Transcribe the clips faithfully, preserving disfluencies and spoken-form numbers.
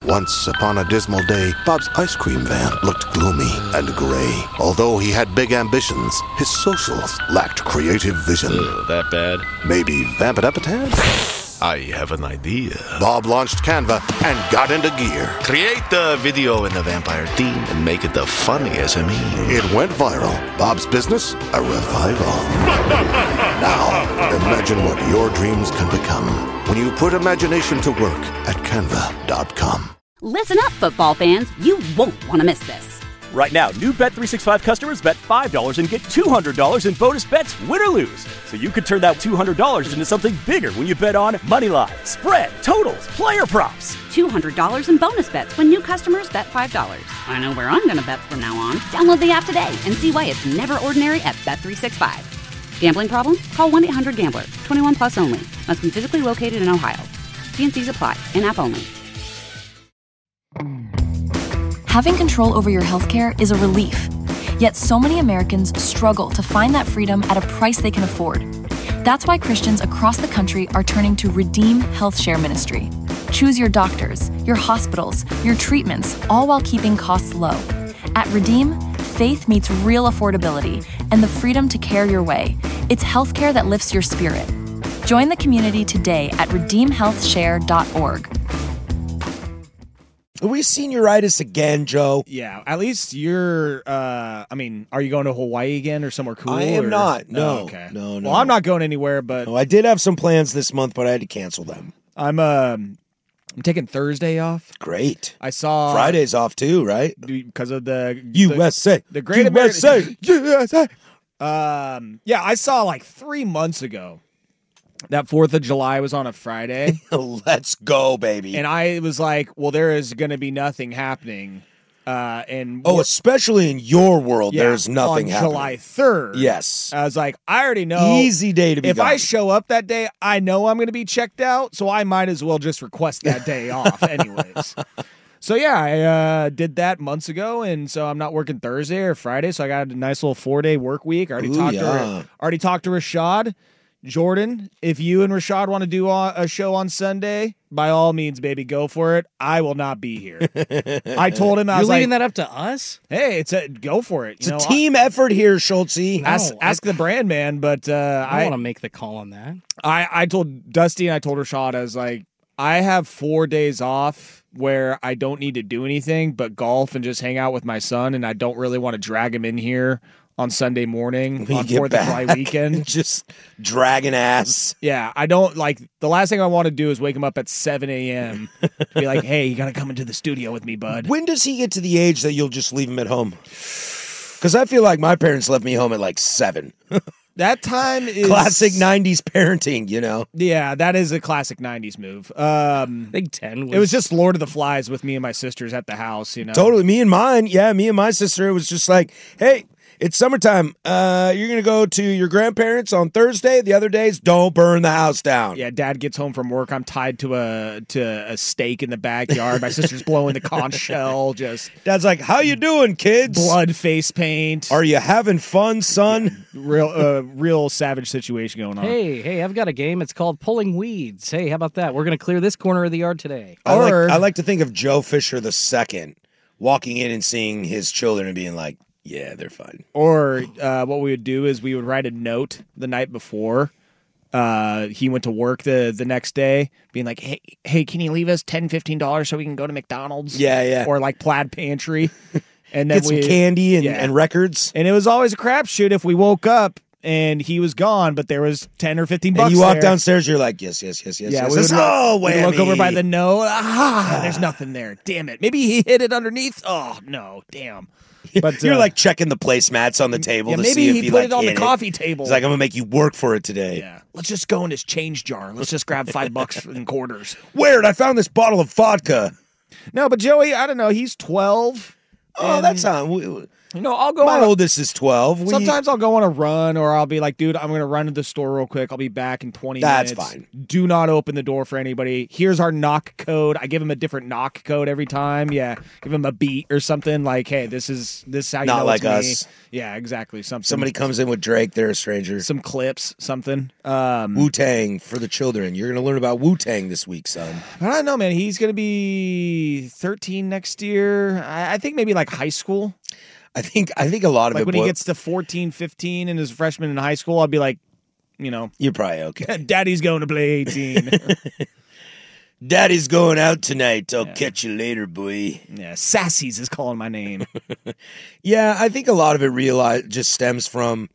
Once upon a dismal day, Bob's ice cream van looked gloomy and gray. Although he had big ambitions, his socials lacked creative vision. Ugh, that bad? Maybe vamp it up a tad? I have an idea. Bob launched Canva and got into gear. Create the video in the vampire theme and make it the funniest of me. It went viral. Bob's business, a revival. Now, imagine what your dreams can become when you put imagination to work at canva dot com. Listen up, football fans. You won't want to miss this. Right now, new Bet three sixty-five customers bet five dollars and get two hundred dollars in bonus bets, win or lose. So you could turn that two hundred dollars into something bigger when you bet on moneyline, spread, totals, player props. two hundred dollars in bonus bets when new customers bet five dollars. I know where I'm going to bet from now on. Download the app today and see why it's never ordinary at Bet three sixty-five. Gambling problem? Call one eight hundred gambler. twenty-one plus only. Must be physically located in Ohio. T and C's apply. In-app only. Having control over your healthcare is a relief. Yet so many Americans struggle to find that freedom at a price they can afford. That's why Christians across the country are turning to Redeem Health Share Ministry. Choose your doctors, your hospitals, your treatments, all while keeping costs low. At Redeem, faith meets real affordability and the freedom to care your way. It's healthcare that lifts your spirit. Join the community today at redeem health share dot org. Are we senioritis again, Joe? Yeah, at least you're, uh, I mean, are you going to Hawaii again or somewhere cool? I am or? not, no. Oh, okay. No, no. Well, I'm not going anywhere, but... No, I did have some plans this month, but I had to cancel them. I'm, um, I'm taking Thursday off. Great. I saw... Friday's off too, right? Because of the... U S A. The, the Great U S A. American... U S A. Um, yeah, I saw like three months ago that fourth of July was on a Friday. Let's go, baby. And I was like, well, there is going to be nothing happening. Uh, and oh, especially in your world, yeah, there's nothing on happening. July third. Yes. I was like, I already know. Easy day to be If gone. I show up that day, I know I'm going to be checked out, so I might as well just request that day off anyways. So, yeah, I uh, did that months ago, and so I'm not working Thursday or Friday, so I got a nice little four-day work week. I already, Ooh, talked, yeah. to, already talked to Rashad. Jordan, if you and Rashad want to do a show on Sunday, by all means, baby, go for it. I will not be here. I told him, I You're was leaving like, that up to us? hey, it's a go for it. It's you know, a team I, effort here, Schultze. ask No, ask I- the brand man, but uh, I I want to make the call on that. I I told Dusty and I told Rashad, I was like, I have four days off where I don't need to do anything but golf and just hang out with my son, and I don't really want to drag him in here on Sunday morning When you on get fourth of July back, weekend. Just dragging ass. Yeah, I don't like the last thing I want to do is wake him up at seven a.m. to be like, hey, you got to come into the studio with me, bud. When does he get to the age that you'll just leave him at home? Because I feel like my parents left me home at like seven. That time is Classic nineties parenting, you know? Yeah, that is a classic nineties move. Um, I think ten was... It was just Lord of the Flies with me and my sisters at the house, you know? Totally. Me and mine. Yeah, me and my sister. It was just like, hey, it's summertime. Uh, you're going to go to your grandparents on Thursday. The other days, don't burn the house down. Yeah, Dad gets home from work. I'm tied to a to a stake in the backyard. My sister's blowing the conch shell. Just Dad's like, how you doing, kids? blood face paint. Are you having fun, son? Real, uh, real savage situation going on. Hey, hey, I've got a game. It's called Pulling Weeds. Hey, how about that? We're going to clear this corner of the yard today. I like, Or- I like to think of Joe Fisher the second walking in and seeing his children and being like, yeah, they're fine. Or uh, what we would do is we would write a note the night before uh, he went to work the, the next day, being like, hey, hey, can you leave us ten dollars, fifteen dollars so we can go to McDonald's? Yeah, yeah. Or like Plaid Pantry. And then Get some we, candy and, yeah. and records. And it was always a crapshoot if we woke up and he was gone, but there was ten or fifteen bucks And you walk there. downstairs, you're like, yes, yes, yes, yes, Yeah, yes. we yes. would look, Oh, we'd look over by whammy. the note. Ah, there's nothing there. Damn it. Maybe he hid it underneath. Oh, no. Damn. But You're uh, like checking the placemats on the table yeah, to maybe see if he he put like it on the hit coffee table. He's like, I'm gonna make you work for it today. Yeah. Let's just go in his change jar. Let's just grab five bucks in quarters. Weird. I found this bottle of vodka. No, but Joey, I don't know. He's twelve. Oh, and that's not. We, You know, I'll go My on a- oldest is twelve. We, Sometimes I'll go on a run, or I'll be like, dude, I'm going to run to the store real quick. I'll be back in twenty That's minutes. fine. Do not open the door for anybody. Here's our knock code. I give him a different knock code every time. Yeah, give him a beat or something like, hey, this is this is how you Not know like it's me. us. Yeah, exactly. Something. Somebody comes in with Drake, they're a stranger. Some clips, something. Um, Wu-Tang for the children. You're going to learn about Wu-Tang this week, son. I don't know, man. He's going to be thirteen next year. I, I think maybe like high school. I think I think a lot of Like it when boi- he gets to fourteen, fifteen and is a freshman in high school, I'll be like, you know, You're probably okay. Daddy's going to play eighteen. Daddy's going out tonight. I'll catch you later, boy. Yeah, Sassy's is calling my name. Yeah, I think a lot of it realize just stems from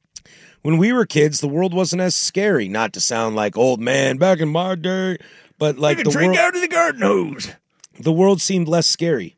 when we were kids, the world wasn't as scary. Not to sound like old man back in my day, but like the drink world, out of the garden hose. the world seemed less scary.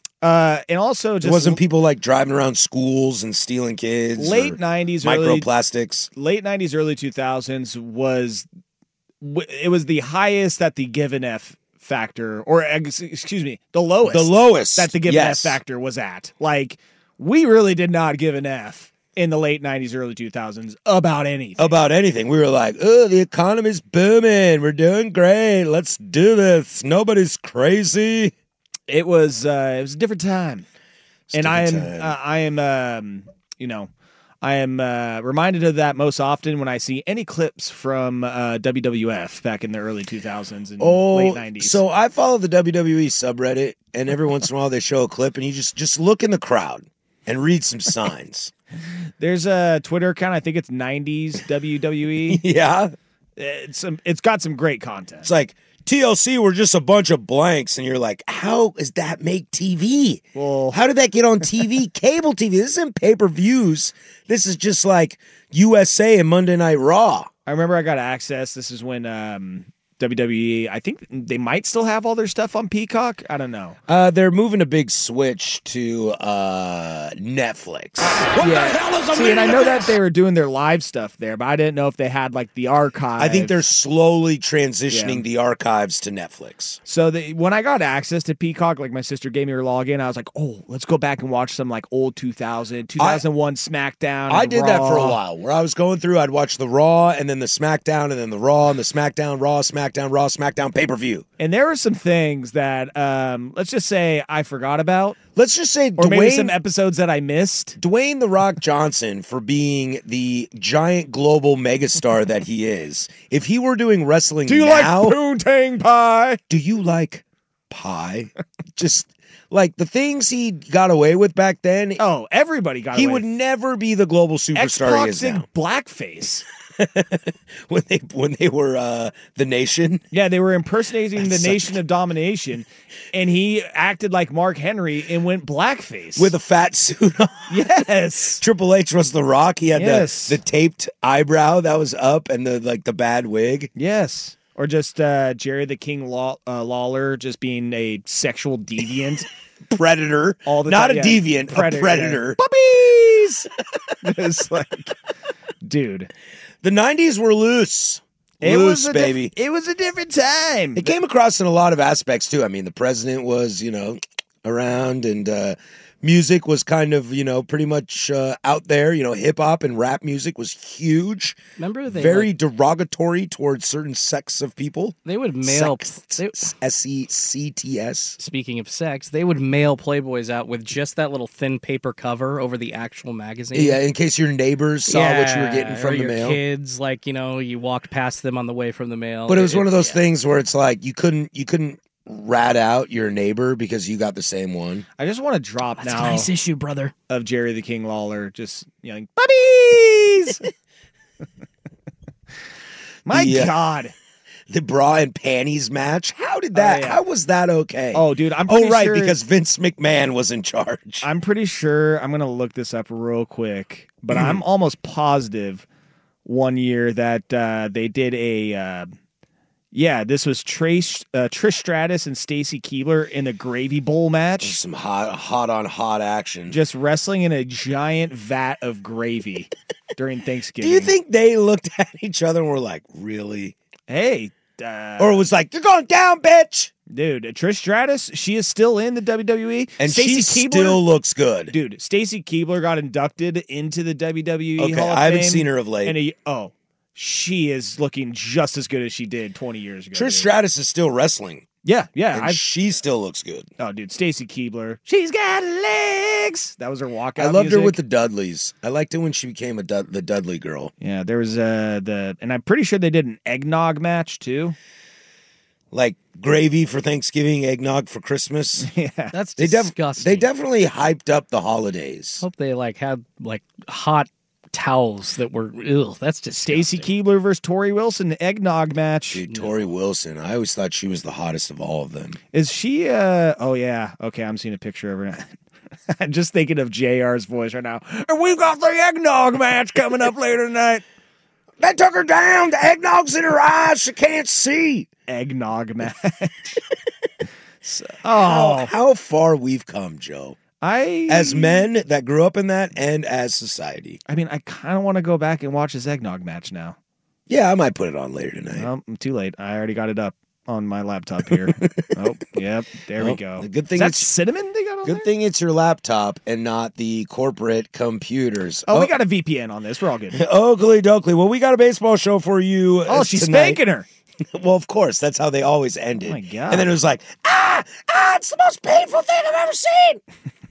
Uh, and also There just wasn't people like driving around schools and stealing kids. late or nineties, early microplastics. late nineties, early two thousands was w- it was the highest that the give an F factor, or ex- excuse me, the lowest, The lowest that the give yes. an F factor was at. Like we really did not give an F in the late nineties, early two thousands about anything. About anything. We were like, oh, the economy's booming. We're doing great. Let's do this. Nobody's crazy. It was uh, it was a different time, and I am different time. uh, I am um, you know I am uh, reminded of that most often when I see any clips from uh, W W F back in the early two thousands and Oh, late nineties. so I follow the W W E subreddit, and every once in a while they show a clip, and you just just look in the crowd and read some signs. There's a Twitter account. I think it's nineties W W E. Yeah, It's some. It's got some great content. it's like T L C were just a bunch of blanks, and you're like, how does that make T V? Well- how did that get on T V? Cable T V. This isn't pay per views. This is just like U S A and Monday Night Raw. I remember I got access. This is when um, W W E. I think they might still have all their stuff on Peacock. I don't know. Uh, they're moving a big switch to uh, Netflix. yeah. See, and I know that they were doing their live stuff there, but I didn't know if they had like the archive. I think they're slowly transitioning Yeah. the archives to Netflix. So the, when I got access to Peacock, like my sister gave me her login, I was like, oh, let's go back and watch some like old two thousand, two thousand one SmackDown. I and did that for a Raw. while, where I was going through, I'd watch the Raw and then the SmackDown and then the Raw and the SmackDown, Raw, SmackDown, Raw, SmackDown pay-per-view. And there were some things that, um, let's just say I forgot about, Let's just say or maybe some Dwayne, episodes that I missed. Dwayne The Rock Johnson, for being the giant global megastar that he is, if he were doing wrestling Do you now, like poontang pie? do you like pie? Just like the things he got away with back then, Oh, everybody got he away. would never be the global superstar he is X-Pac now. did blackface. when they when they were uh, the Nation. Yeah, they were impersonating That's the such- Nation of Domination, and he acted like Mark Henry and went blackface. With a fat suit on. yes. Triple H was The Rock. He had Yes. the, the taped eyebrow that was up and the like the bad wig. Yes. Or just uh, Jerry the King Law- uh, Lawler just being a sexual deviant. Predator. All the Not time, a yeah. deviant, Predator, a predator. Puppies! It's like, dude. The nineties were loose. It loose, was a diff- baby. it was a different time. It came across in a lot of aspects too. I mean, the president was, you know, around, and uh, music was kind of, you know, pretty much uh, out there. You know, hip hop and rap music was huge. Remember they Very like, derogatory towards certain sects of people. they would mail. Sects. They, S E C T S. speaking of sex, they would mail Playboys out with just that little thin paper cover over the actual magazine. Yeah, in case your neighbors saw what you were getting or from the your mail. kids, like, you know, you walked past them on the way from the mail. But it was one of those yeah. things where it's like you couldn't you couldn't rat out your neighbor because you got the same one. I just want to drop That's now a nice issue, brother. of Jerry the King Lawler just yelling, puppies! My The, uh, God. The bra and panties match. How did that? Oh, yeah. How was that okay? Oh, dude, I'm oh pretty right, sure- because Vince McMahon was in charge. I'm pretty sure I'm gonna look this up real quick, but Mm-hmm. I'm almost positive one year that uh, they did a uh, yeah, this was Trish uh, Trish Stratus and Stacy Keibler in a Gravy Bowl match, Some hot, hot on hot action. just wrestling in a giant vat of gravy during Do Thanksgiving. you think they looked at each other and were like, "Really? Hey, Uh, or it was like, you're going down, bitch. Dude, Trish Stratus, she is still in the W W E. And Stacey she Keibler, still looks good. Dude, Stacy Keibler got inducted into the W W E Okay, Hall of I haven't Fame, seen her of late. And a, oh, she is looking just as good as she did twenty years ago. Trish dude. Stratus is still wrestling. Yeah, yeah. And I've, she still looks good. oh, dude, Stacy Keibler. She's got legs. That was her walkout I loved music. her with the Dudleys. I liked it when she became a Dud- the Dudley girl. Yeah, there was uh, the, and I'm pretty sure they did an eggnog match too. Like gravy for Thanksgiving, eggnog for Christmas. Yeah, That's They, def- disgusting. they definitely hyped up the holidays. Hope they like had like hot towels that were ew. That's just Stacy Keibler versus Tori Wilson, the eggnog match. Dude, Tori Wilson. I always thought she was the hottest of all of them. Is she? uh Oh yeah. Okay, I'm seeing a picture of her now. I'm just thinking of J R's voice right now. And we've got the eggnog match coming up later tonight. They took her down. The eggnog's in her eyes. She can't see. Eggnog match. So- How, oh, how far we've come, Joe. I As men that grew up in that and as society. I mean, I kind of want to go back and watch this eggnog match now. Yeah, I might put it on later tonight. Well, I'm too late. I already got it up on my laptop here. Oh, yep. There we Well, go. the good thing Is that it's- cinnamon they got on Good there? thing it's your laptop and not the corporate computers. Oh, we got a V P N on this. We're all good. Oakley dokley. Well, we got a baseball show for you. Oh, uh, she's tonight. spanking her. Well, of course. That's how they always ended. Oh, my God. And then it was like, ah, ah, it's the most painful thing I've ever seen.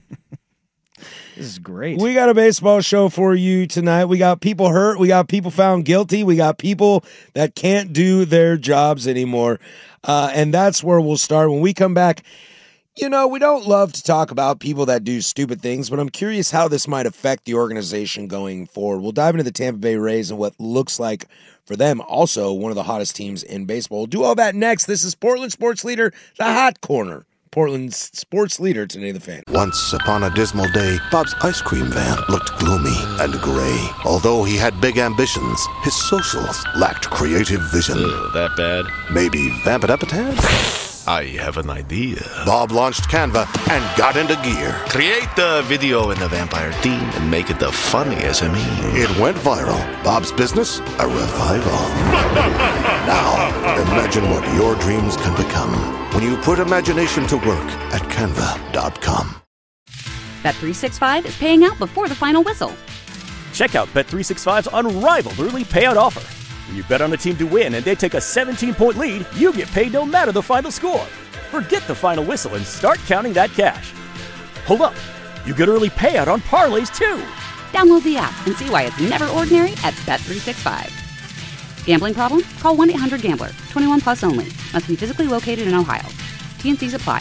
This is great. We got a baseball show for you tonight. We got people hurt. We got people found guilty. We got people that can't do their jobs anymore. Uh, and that's where we'll start. When we come back, you know, we don't love to talk about people that do stupid things, but I'm curious how this might affect the organization going forward. We'll dive into the Tampa Bay Rays and what looks like for them also one of the hottest teams in baseball. We'll do all that next. This is Portland Sports Leader, The Hot Corner. Portland's sports leader, Today the Fan. Once upon a dismal day, Bob's ice cream van looked gloomy and gray. Although he had big ambitions, his socials lacked creative vision. Ugh, that bad? Maybe vamp it up a tad? I have an idea. Bob launched Canva and got into gear. Create the video in the vampire theme and make it the funniest I mean. It went viral. Bob's business, a revival. Now, imagine what your dreams can become when you put imagination to work at canva dot com. Bet three sixty-five is paying out before the final whistle. Check out Bet three sixty-five's unrivaled early payout offer. When you bet on a team to win and they take a seventeen-point lead, you get paid no matter the final score. Forget the final whistle and start counting that cash. Hold up. You get early payout on parlays too. Download the app and see why it's never ordinary at Bet three sixty-five. Gambling problem? Call one eight hundred gambler. twenty-one plus only. Must be physically located in Ohio. T N Cs apply.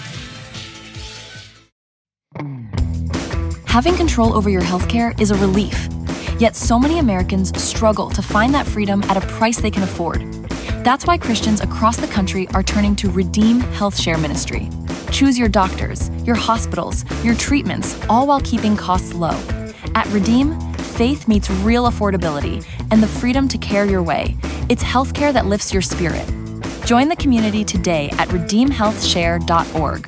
Having control over your healthcare is a relief. Yet so many Americans struggle to find that freedom at a price they can afford. That's why Christians across the country are turning to Redeem Health Share Ministry. Choose your doctors, your hospitals, your treatments, all while keeping costs low. At Redeem, faith meets real affordability and the freedom to care your way. It's healthcare that lifts your spirit. Join the community today at redeem health share dot org.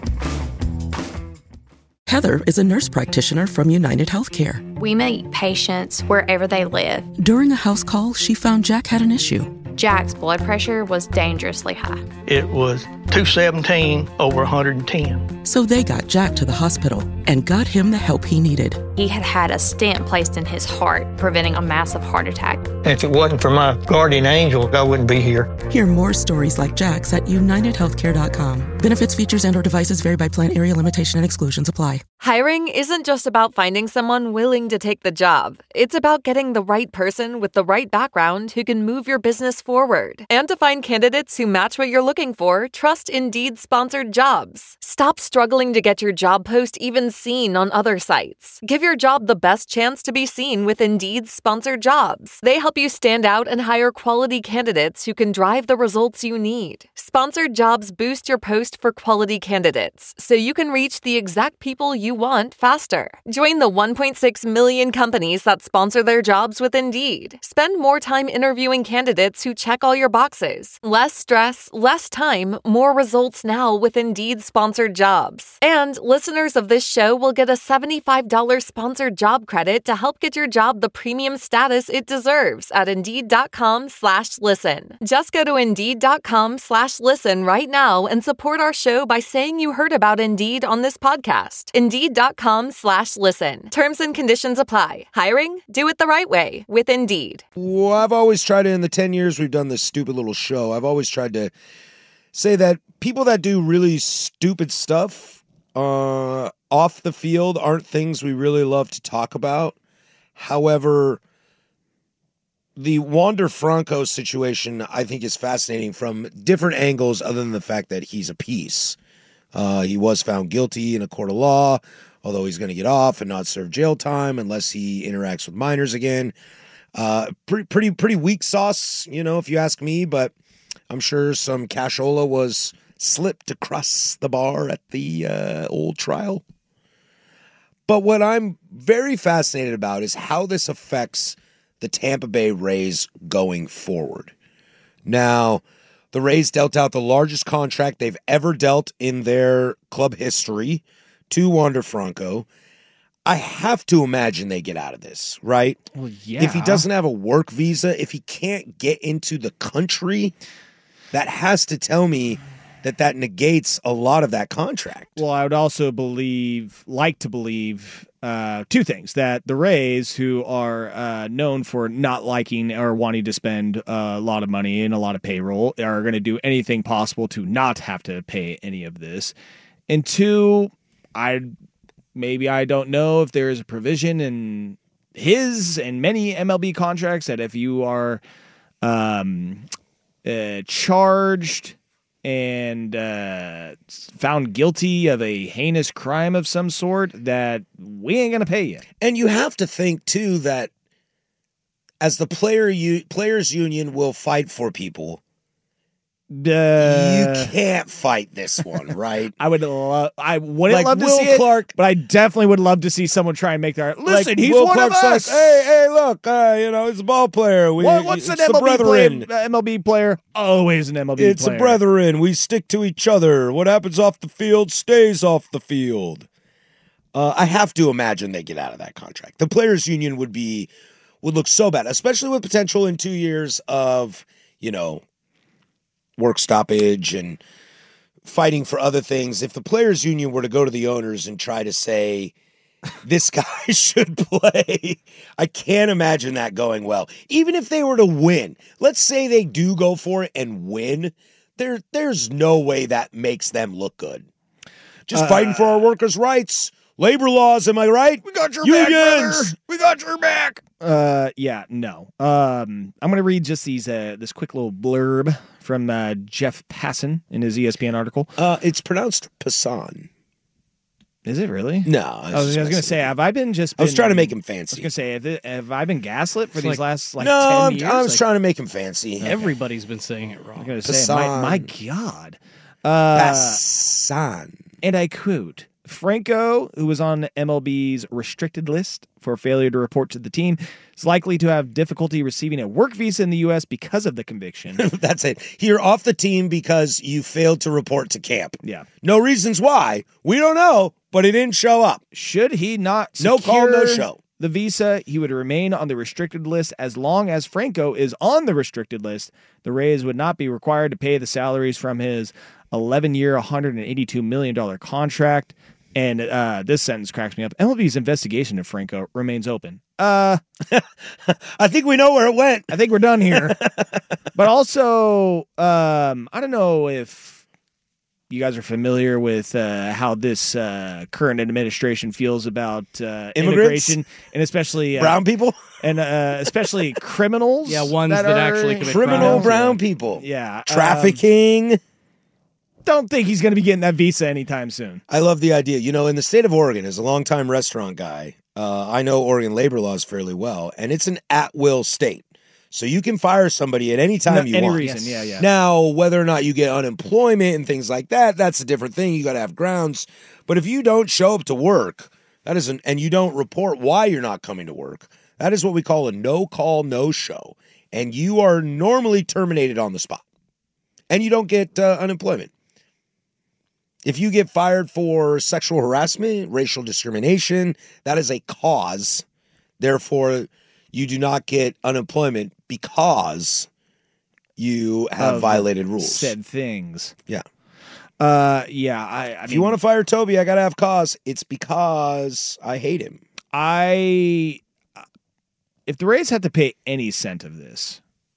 Heather is a nurse practitioner from United Healthcare. We meet patients wherever they live. During a house call, she found Jack had an issue. Jack's blood pressure was dangerously high. It was two seventeen over one hundred ten. So they got Jack to the hospital and got him the help he needed. He had had a stent placed in his heart, preventing a massive heart attack. If it wasn't for my guardian angel, I wouldn't be here. Hear more stories like Jack's at united healthcare dot com. Benefits, features, and or devices vary by plan, area, limitation, and exclusions apply. Hiring isn't just about finding someone willing to take the job. It's about getting the right person with the right background who can move your business forward. And to find candidates who match what you're looking for, trust Indeed sponsored jobs. Stop struggling to get your job post even seen on other sites. Give your job the best chance to be seen with Indeed sponsored jobs. They help you stand out and hire quality candidates who can drive the results you need. Sponsored jobs boost your post for quality candidates, so you can reach the exact people you want faster. Join the one point six million companies that sponsor their jobs with Indeed. Spend more time interviewing candidates who check all your boxes. Less stress, less time, more more results now with Indeed sponsored jobs. And listeners of this show will get a seventy-five dollars sponsored job credit to help get your job the premium status it deserves at Indeed.com slash listen. Just go to Indeed.com slash listen right now and support our show by saying you heard about Indeed on this podcast. Indeed.com slash listen. Terms and conditions apply. Hiring? Do it the right way with Indeed. Well, I've always tried to, in the ten years we've done this stupid little show, I've always tried to say that people that do really stupid stuff uh, off the field aren't things we really love to talk about. However, the Wander Franco situation, I think, is fascinating from different angles other than the fact that he's a piece. Uh, he was found guilty in a court of law, although he's going to get off and not serve jail time unless he interacts with minors again. Uh, pretty, pretty, pretty weak sauce, you know, if you ask me, but I'm sure some cashola was slipped across the bar at the uh, old trial. But what I'm very fascinated about is how this affects the Tampa Bay Rays going forward. Now, the Rays dealt out the largest contract they've ever dealt in their club history to Wander Franco. I have to imagine they get out of this, right? Well, yeah. If he doesn't have a work visa, if he can't get into the country, that has to tell me that that negates a lot of that contract. Well, I would also believe, like to believe, uh, two things. That the Rays, who are uh, known for not liking or wanting to spend a lot of money and a lot of payroll, are going to do anything possible to not have to pay any of this. And two, I maybe I don't know if there is a provision in his and many M L B contracts that if you are um, uh, charged and uh, found guilty of a heinous crime of some sort, that we ain't going to pay you. And you have to think, too, that as the player u- players union will fight for people, Uh, you can't fight this one, right? I would love. I wouldn't Like love to Will see Clark- it, but I definitely would love to see someone try and make their. Listen, Like he's Will one Clark of us. says, hey, hey, look, uh, you know, it's a ball player. We, What- what's it's an the M L B brethren. player? M L B player, always an M L B It's player. a brethren. We stick to each other. What happens off the field stays off the field. Uh, I have to imagine they get out of that contract. The players' union would be would look so bad, especially with potential in two years of, you know, work stoppage and fighting for other things. If the players' union were to go to the owners and try to say, this guy should play, I can't imagine that going well. Even if they were to win, let's say they do go for it and win, there, there's no way that makes them look good. Just Uh, fighting for our workers' rights, labor laws, am I right? We got your Unions. back, brother. We got your back. Uh, yeah, no. Um, I'm gonna read just these uh this quick little blurb from uh, Jeff Passan in his E S P N article. Uh, it's pronounced Passan. Is it really? No, I was, I was gonna say, have I been just? I was been- trying to make him I was fancy. gonna say, have, it, have I been gaslit for It's these like- last like no, ten I'm- years? I was Like, trying to make him fancy. Everybody's been saying it wrong. I'm gonna say, my, my God. Uh, Passan. And I quote, Franco, who was on M L B's restricted list for failure to report to the team, is likely to have difficulty receiving a work visa in the U S because of the conviction. That's it. You're off the team because you failed to report to camp. Yeah. No reasons why. We don't know, but it didn't show up. Should he not No call, no secure show. the visa, he would remain on the restricted list as long as Franco is on the restricted list. The Rays would not be required to pay the salaries from his eleven-year, one hundred eighty-two million dollars contract. And uh, this sentence cracks me up. M L B's investigation of Franco remains open. Uh, I think we know where it went. I think we're done here. But also, um, I don't know if you guys are familiar with uh, how this uh, current administration feels about uh, Immigrants? immigration, and especially uh, Brown people? and uh, especially criminals. Yeah, ones that are actually commit Criminal crimes. brown people. Yeah, um, Trafficking. don't think he's going to be getting that visa anytime soon. I love the idea. You know, in the state of Oregon, as a longtime restaurant guy, uh, I know Oregon labor laws fairly well, and it's an at-will state. So you can fire somebody at any time No, you any want. reason, yeah, yeah. Now, whether or not you get unemployment and things like that, that's a different thing. You got to have grounds. But if you don't show up to work, that isn't, and you don't report why you're not coming to work, that is what we call a no-call, no-show. And you are normally terminated on the spot. And you don't get uh, unemployment. If you get fired for sexual harassment, racial discrimination, that is a cause. Therefore, you do not get unemployment because you have Of violated rules. Said things. Yeah. Uh, yeah. I, I if mean, you want to fire Toby, I got to have cause. It's because I hate him. I, if the Rays had to pay any cent of this,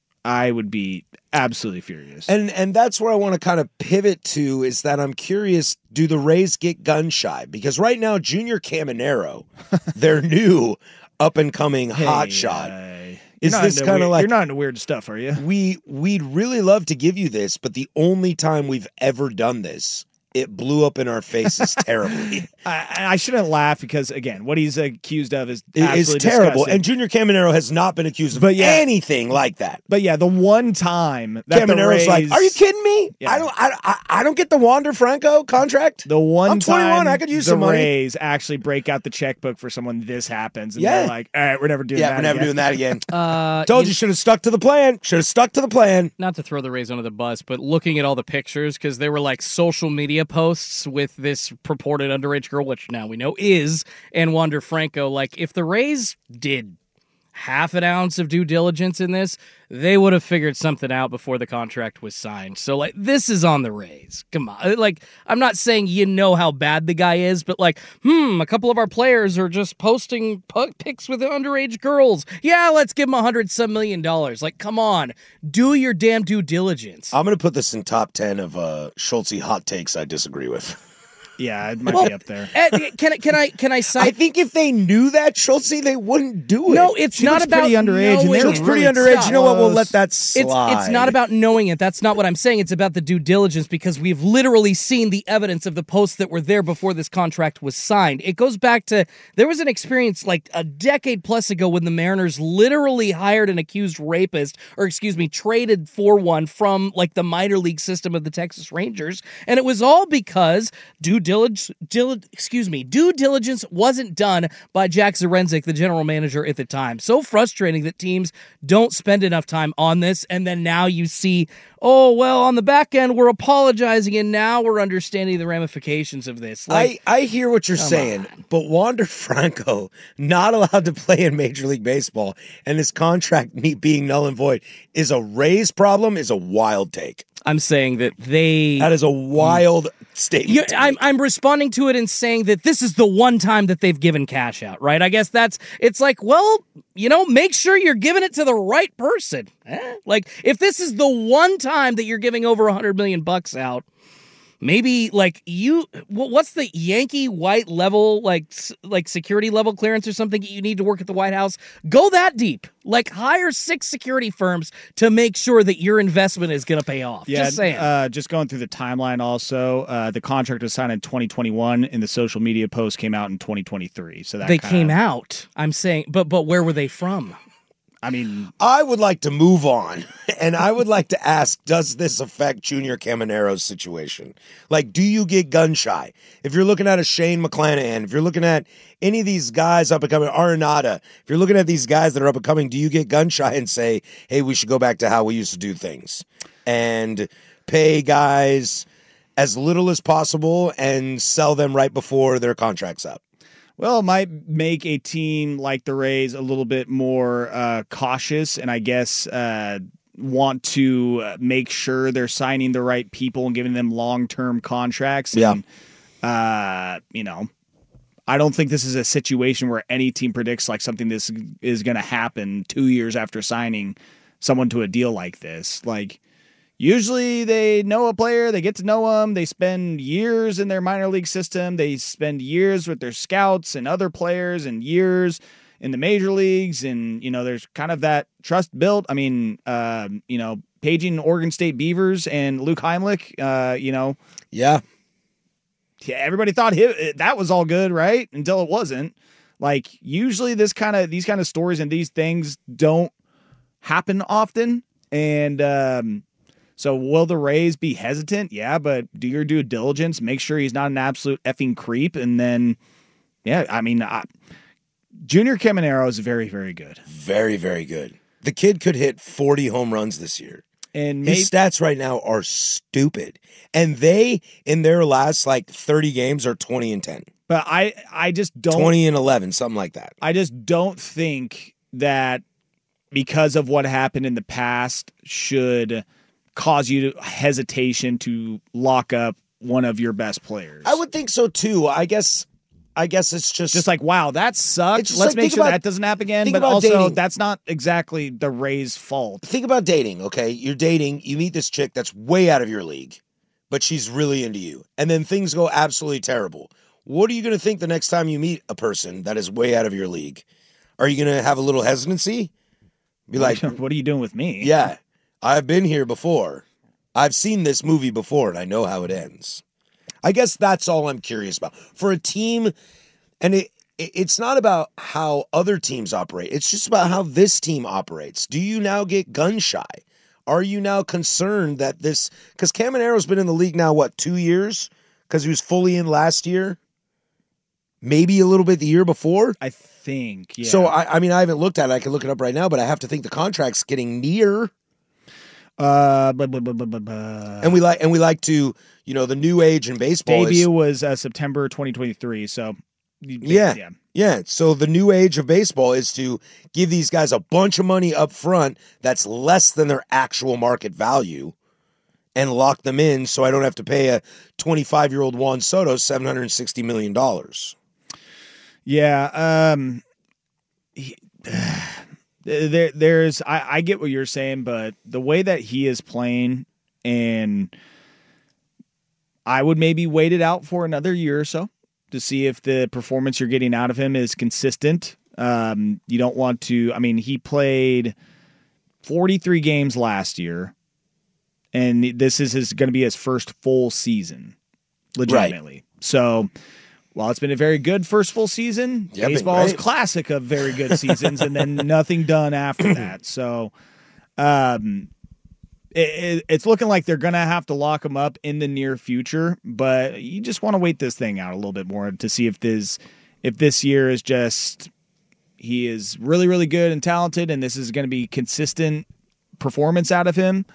I would be absolutely furious. And and that's where I want to kind of pivot to is that I'm curious, do the Rays get gun shy? Because right now, Junior Caminero, their new up-and-coming Hey, hot shot, uh, is not this into kind of weird- like... You're not into weird stuff, are you? We, we'd really love to give you this, but the only time we've ever done this, it blew up in our faces terribly. I, I shouldn't laugh because, again, what he's accused of is It- It's absolutely terrible. disgusting. And Junior Caminero has not been accused of But yeah. anything like that. But yeah, the one time that the Caminero's Rays, like, are you kidding me? Yeah. I don't I, I, I don't get the Wander Franco contract. The one I'm twenty-one, time I could use the some money. Rays actually break out the checkbook for someone, this happens, and Yeah. they're like, all right, we're never doing Yeah, that we're never again. doing that again. Uh, Told you, should have stuck to the plan. Should have stuck to the plan. Not to throw the Rays under the bus, but looking at all the pictures, because there were like social media posts with this purported underage girl, which now we know is, and Wander Franco. Like, if the Rays did half an ounce of due diligence in this, they would have figured something out before the contract was signed. So, like, this is on the Rays. Come on. Like, I'm not saying you know how bad the guy is, but, like, hmm, a couple of our players are just posting pu- pics with underage girls. Yeah, let's give them a hundred some million dollars. Like, come on. Do your damn due diligence. I'm going to put this in top ten of uh, Schultze hot takes I disagree with. Yeah, it might Well, be up there. Ed, can I can I can I cite? I think if they knew that Schultze, they wouldn't do it. No, it's She not looks about pretty underage, and knowing they She were looks it. pretty really underage. You know what? We'll let that It's slide. it's not about knowing it. That's not what I'm saying. It's about the due diligence because we've literally seen the evidence of the posts that were there before this contract was signed. It goes back to there was an experience like a decade plus ago when the Mariners literally hired an accused rapist, or excuse me, traded for one from like the minor league system of the Texas Rangers, and it was all because due diligence. Excuse me, due diligence wasn't done by Jack Zarenzik, the general manager at the time. So frustrating that teams don't spend enough time on this, and then now you see, oh, well, on the back end, we're apologizing, and now we're understanding the ramifications of this. Like, I, I hear what you're come saying, on. but Wander Franco not allowed to play in Major League Baseball and his contract ne- being null and void is a Rays problem, is a wild take. I'm saying that they... That is a wild statement. You, to I'm make. I'm responding to it and saying that this is the one time that they've given cash out, right? I guess that's it's like, well, you know, make sure you're giving it to the right person. Eh? Like, if this is the one time that you're giving over a hundred million bucks out, maybe like you, wh- what's the Yankee white level like s- like security level clearance or something you need to work at the White House? Go that deep. Like, hire six security firms to make sure that your investment is going to pay off. Yeah, Just saying. Uh, just going through the timeline also, uh, the contract was signed in twenty twenty-one, and the social media post came out in twenty twenty-three. So that they kinda, came out. I'm saying, but but where were they from? I mean, I would like to move on, and I would like to ask, does this affect Junior Caminero's situation? Like, do you get gun shy? If you're looking at a Shane McClanahan, if you're looking at any of these guys up and coming, Arenado, if you're looking at these guys that are up and coming, do you get gun shy and say, hey, we should go back to how we used to do things and pay guys as little as possible and sell them right before their contract's up? well, it might make a team like the Rays a little bit more uh, cautious, and I guess uh, want to uh, make sure they're signing the right people and giving them long-term contracts. Yeah. And, uh, you know, I don't think this is a situation where any team predicts like something this is going to happen two years after signing someone to a deal like this. Like, usually they know a player, they get to know them, they spend years in their minor league system, they spend years with their scouts and other players and years in the major leagues, and, you know, there's kind of that trust built. I mean, uh, you know, paging Oregon State Beavers and Luke Heimlich, uh, you know. Yeah. Yeah, everybody thought he, that was all good, right? Until it wasn't. Like, usually this kind of these kind of stories and these things don't happen often, and um so will the Rays be hesitant? Yeah, but do your due diligence. Make sure he's not an absolute effing creep. And then, yeah, I mean, I, Junior Caminero is very, very good. Very, very good. The kid could hit forty home runs this year. And maybe, his stats right now are stupid. And they, in their last like thirty games, are twenty and ten. But I, I just don't. twenty and eleven, something like that. I just don't think that because of what happened in the past should cause you to hesitation to lock up one of your best players. I would think so too. I guess I guess it's just just like, wow, that sucked. Let's like, make sure about, that doesn't happen again. But about also, dating. that's not exactly the Rays' fault. Think about dating, okay? You're dating, you meet this chick that's way out of your league, but she's really into you. And then things go absolutely terrible. What are you going to think the next time you meet a person that is way out of your league? Are you going to have a little hesitancy? Be like, what are you doing with me? Yeah, I've been here before. I've seen this movie before, and I know how it ends. I guess that's all I'm curious about. For a team, and it, it it's not about how other teams operate. It's just about how this team operates. Do you now get gun shy? Are you now concerned that this... Because Camanero's been in the league now, what, two years? Because he was fully in last year? Maybe a little bit the year before? I think, yeah. So, I, I mean, I haven't looked at it. I can look it up right now, but I have to think the contract's getting near... Uh, blah, blah, blah, blah, blah, blah. And we like, and we like to, you know, the new age in baseball. Debut is, was uh, September twenty twenty-three. So, yeah, yeah, yeah. So the new age of baseball is to give these guys a bunch of money up front that's less than their actual market value, and lock them in, so I don't have to pay a twenty-five-year-old Juan Soto seven hundred sixty million dollars. Yeah. Um. He, There, there's, I, I get what you're saying, but the way that he is playing, and I would maybe wait it out for another year or so to see if the performance you're getting out of him is consistent. Um, you don't want to, I mean, he played forty-three games last year, and this is his, going to be his first full season, legitimately. Right. So, while it's been a very good first full season, yeah, baseball is classic of very good seasons, and then nothing done after that. So um, it, it, it's looking like they're going to have to lock him up in the near future, but you just want to wait this thing out a little bit more to see if this, if this year is just he is really, really good and talented, and this is going to be consistent performance out of him.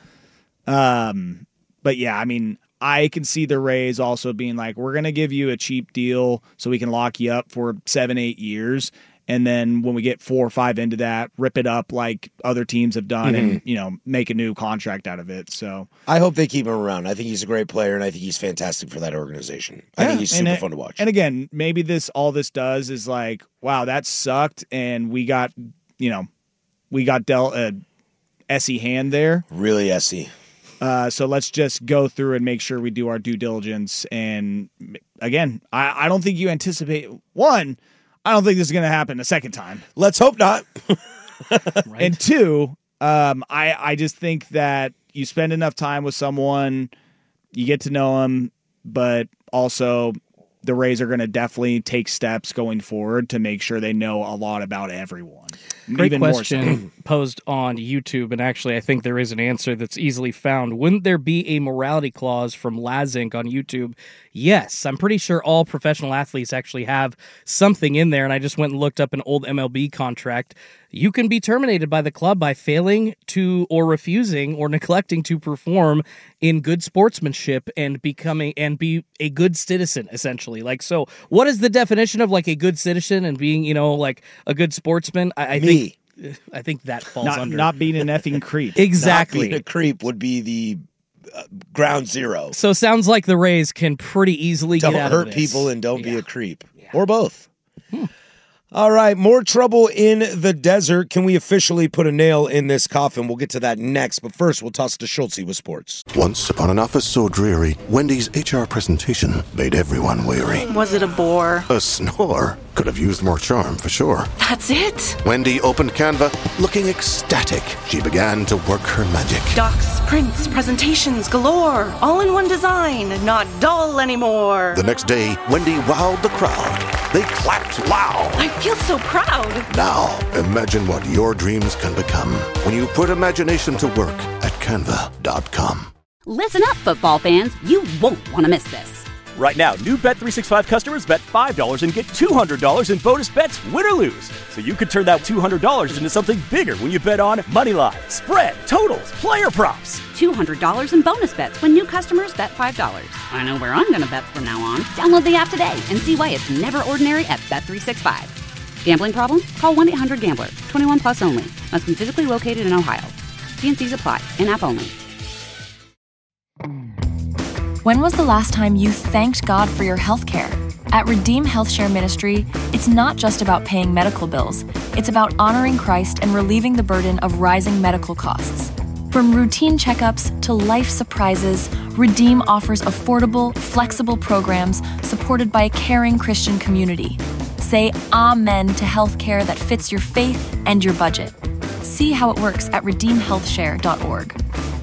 Um, but, yeah, I mean – I can see the Rays also being like, we're going to give you a cheap deal so we can lock you up for seven, eight years. And then when we get four or five into that, rip it up like other teams have done mm-hmm. and, you know, make a new contract out of it. So I hope they keep him around. I think he's a great player, and I think he's fantastic for that organization. I yeah, think he's super it, fun to watch. And again, maybe this, all this does is like, wow, that sucked. And we got, you know, we got dealt a Essie hand there. Really Essie. Uh, so let's just go through and make sure we do our due diligence. And again, I, I don't think you anticipate one. I don't think this is going to happen a second time. Let's hope not. Right. And two, um, I I just think that you spend enough time with someone, you get to know them, but also the Rays are going to definitely take steps going forward to make sure they know a lot about everyone. Great Even question more so. posed on YouTube, and actually I think there is an answer that's easily found. Wouldn't there be a morality clause from Lazink on YouTube? Yes, I'm pretty sure all professional athletes actually have something in there, and I just went and looked up an old M L B contract. You can be terminated by the club by failing to or refusing or neglecting to perform in good sportsmanship and becoming and be a good citizen, essentially. Like, so what is the definition of like a good citizen and being, you know, like a good sportsman? I, I Me. think I think that falls not, under not being an effing creep. Exactly. Not being a creep would be the uh, ground zero. So sounds like the Rays can pretty easily don't get out hurt of this. people and don't Yeah. be a creep. Yeah. Or both. Hmm. All right, more trouble in the desert. Can we officially put a nail in this coffin? We'll get to that next, but first we'll toss to Schultze with sports. Once upon an office so dreary, Wendy's H R presentation made everyone weary. Was it a bore? A snore. Could have used more charm, for sure. That's it? Wendy opened Canva, looking ecstatic. She began to work her magic. Docs, prints, presentations galore. All in one design, not dull anymore. The next day, Wendy wowed the crowd. They clapped loud. I feel so proud. Now, imagine what your dreams can become when you put imagination to work at canva dot com. Listen up, football fans. You won't want to miss this. Right now, new Bet three sixty-five customers bet five dollars and get two hundred dollars in bonus bets, win or lose. So you could turn that two hundred dollars into something bigger when you bet on Moneyline, spread, totals, player props. two hundred dollars in bonus bets when new customers bet five dollars. I know where I'm going to bet from now on. Download the app today and see why it's never ordinary at Bet three sixty-five. Gambling problem? Call one eight hundred gambler. twenty-one plus only. Must be physically located in Ohio. T and C's apply. In-app only. When was the last time you thanked God for your health care? At Redeem Health Share Ministry, it's not just about paying medical bills. It's about honoring Christ and relieving the burden of rising medical costs. From routine checkups to life surprises, Redeem offers affordable, flexible programs supported by a caring Christian community. Say amen to health care that fits your faith and your budget. See how it works at redeem health share dot org.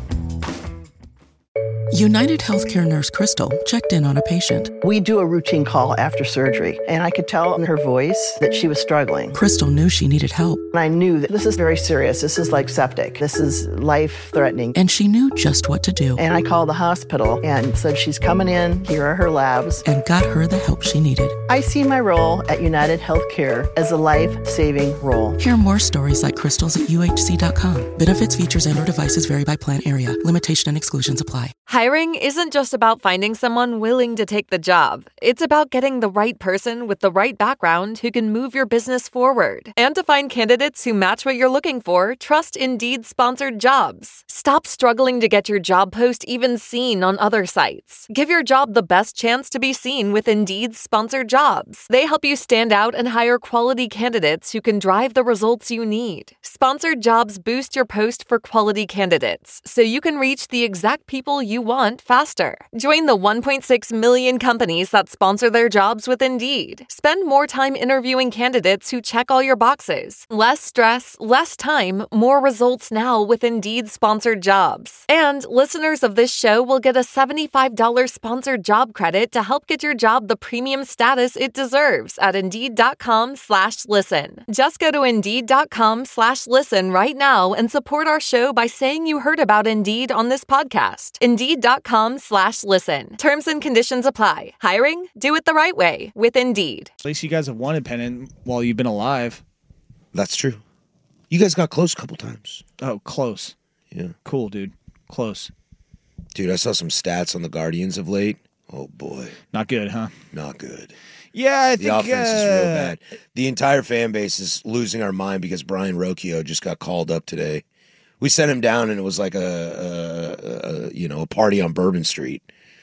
United Healthcare nurse Crystal checked in on a patient. We do a routine call after surgery, and I could tell in her voice that she was struggling. Crystal knew she needed help. And I knew that this is very serious. This is like septic. This is life-threatening. And she knew just what to do. And I called the hospital and said, she's coming in. Here are her labs. And got her the help she needed. I see my role at United Healthcare as a life-saving role. Hear more stories like Crystal's at U H C dot com. Benefits, features, and or devices vary by plan area. Limitation and exclusions apply. Hiring isn't just about finding someone willing to take the job. It's about getting the right person with the right background who can move your business forward. And to find candidates who match what you're looking for, trust Indeed-sponsored jobs. Stop struggling to get your job post even seen on other sites. Give your job the best chance to be seen with Indeed-sponsored jobs. They help you stand out and hire quality candidates who can drive the results you need. Sponsored jobs boost your post for quality candidates, so you can reach the exact people you want faster. Join the one point six million companies that sponsor their jobs with Indeed. Spend more time interviewing candidates who check all your boxes. Less stress, less time, more results now with Indeed-sponsored jobs. And listeners of this show will get a seventy-five dollars sponsored job credit to help get your job the premium status it deserves at Indeed.com slash listen. Just go to Indeed.com slash listen right now and support our show by saying you heard about Indeed on this podcast. Indeed.com slash listen. Terms and conditions apply. Hiring? Do it the right way with Indeed. At least you guys have won a pennant while you've been alive. That's true. You guys got close a couple times. Oh, close. Yeah. Cool, dude. Close. Dude, I saw some stats on the Guardians of late. Oh, boy. Not good, huh? Not good. Yeah, I the think... offense uh, is real bad. The entire fan base is losing our mind because Brian Rocchio just got called up today. We sent him down, and it was like a, a, a you know a party on Bourbon Street,